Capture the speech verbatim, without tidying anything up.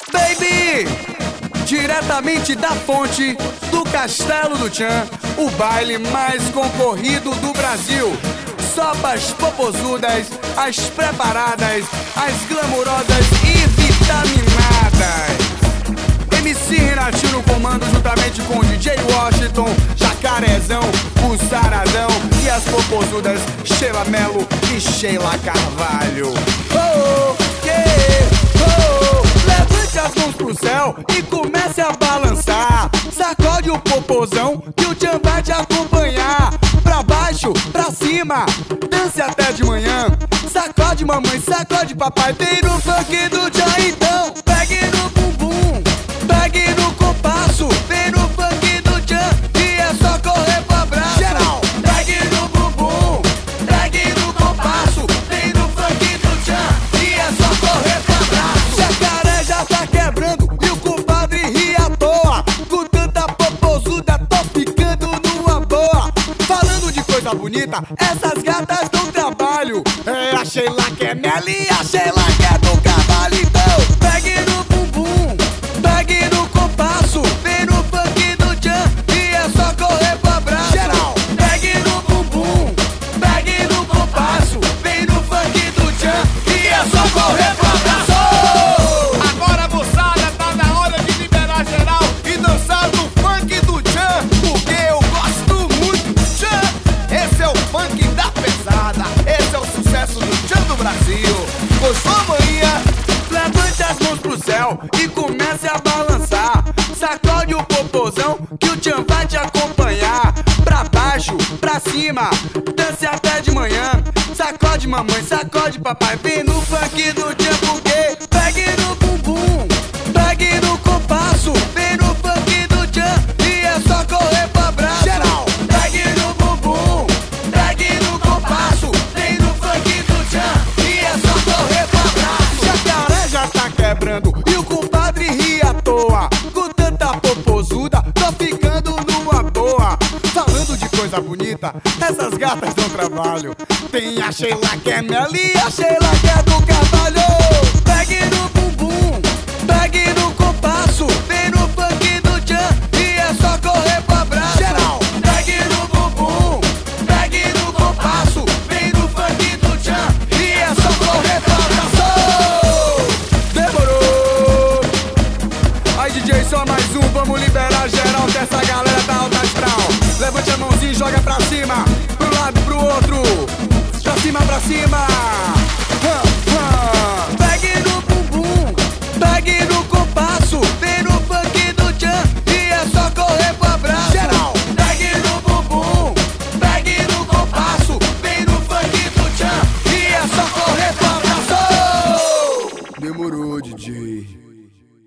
Baby! Diretamente da fonte do Castelo do Tchan, o baile mais concorrido do Brasil. Só pras popozudas, as preparadas, as glamurosas e vitaminadas. M C Renatinho no comando juntamente com o D J Washington, Jacarezão, o Saradão e as popozudas Sheila Mello e Sheila Carvalho. Oh, yeah, oh, levante as mãos pro céu e comece a balançar. Sacode o popozão que o Tchan vai te acompanhar. Pra baixo, pra cima, dance até de manhã. Sacode mamãe, sacode papai, vem no funk do Tchan então. Pegue no bumbum, pegue no compasso, vem no funk do Tchan e é só correr pro abraço. Geral, pegue no bumbum, pegue no compasso, vem no funk do Tchan e é só correr pro abraço. Jacaré já tá quebrando e o compadre ri à toa. Com tanta popozuda, tô ficando numa boa. Falando de coisa bonita, essas gatas dão trabalho. É a Sheila que é Mel e a Sheila que é do cavalo. Então, pegue no bumbum, pegue no compasso, vem no funk do Tchan e é só correr pro abraço. Geral, pegue no bumbum, pegue no compasso, vem no funk do Tchan e é só correr pro abraço. Agora, moçada, tá na hora de liberar geral e dançar no funk do Tchan, porque eu gosto muito do Tchan. Esse é o funk da pesada, esse é o sucesso do Tchan do Brasil. Gostou, manhã? Levante as mãos pro céu e comece a balançar. Sacode o popozão que o Tchan vai te acompanhar. Pra baixo, pra cima, dance até de manhã. Sacode mamãe, sacode papai, vem no funk do Tchan porque pegue no bumbum, pegue no compasso, vem no funk do Tchan e é só correr pro abraço. Geral, pegue no bumbum, pegue no compasso, vem no funk do Tchan e é só correr pro abraço. Jacaré já tá quebrando e o compadre ri à toa. Com tanta popozuda, tô ficando numa boa. Falando de coisa bonita, essas gatas dão trabalho. Tem a Sheila que é Mel e a Sheila que é do Carvalho. Pegue no bumbum, pegue no compasso, vem no funk do Tchan e é só correr pro abraço.